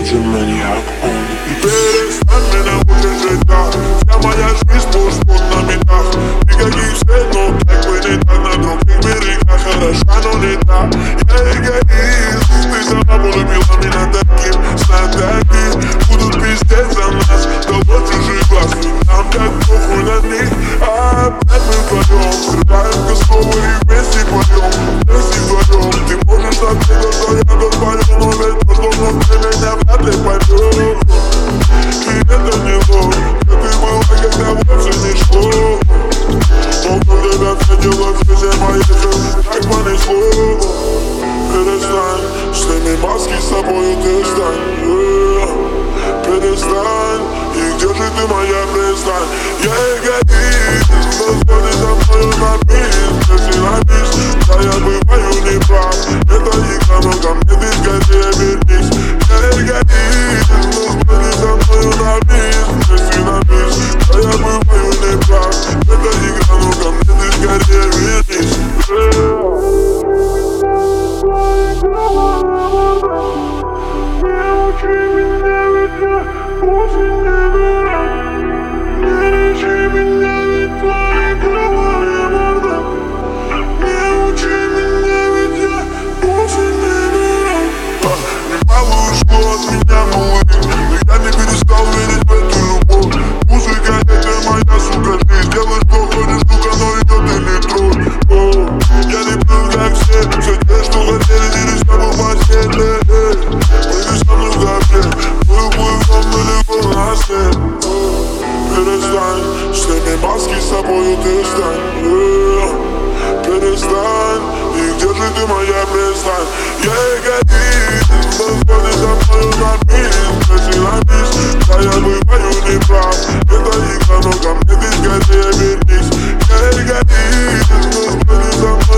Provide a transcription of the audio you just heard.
нужен маньяк, он. Перестань меня утешить, да. Вся моя жизнь сплошь на метах. Никаких встретов, как бы не так. На других берегах хороша, но не так. Я эгоист, ты сама полюбила меня таким. Знать таких будут пиздеть за нас. Того чужих глаз, нам так похуй на них. А опять мы вдвоем скрываем коскову и вместе поем. Вместе вдвоем. Ты можешь надеяться, что я дозволю, но ведь то, что вновь ты меня вряд ли поймешь. И это не ложь, как и было, когда вовсе не шло. Но кто тебя встретила в жизни моей, так понесло. Перестань, сними маски с собою, ты стань. Перестань, и где же ты, моя пристань? Я эгоист, но сходи за мною на бис. Если на бис, да я бываю неправ. Это игра, но ко мне ты скорее вернись. Я эгоист, но сходи за мною на бис. Если на бис, да я бываю неправ. Это игра, но ко мне ты скорее вернись. Не учи меня, ведь я очень не дурак. Не учи меня, ведь твои голые морда. Не учи меня, ведь я очень не дурак. Немало ушло от меня, малыш, но я не перестал верить в эту любовь. Музыка — это моя, сука, жизнь. Делай, что хочешь, сука, но идет и не трудь. Я не был как все те, что хотели, делись с тобой в постели. Перестань, сними маски с собою, ты стань. Перестань, и где же ты, моя пристань? Я эгоист, но сходи за мною на бис. Если на бис, да я бываю неправ. Это игра, но ко мне ты скорее вернись. Я эгоист, но сходи за мною.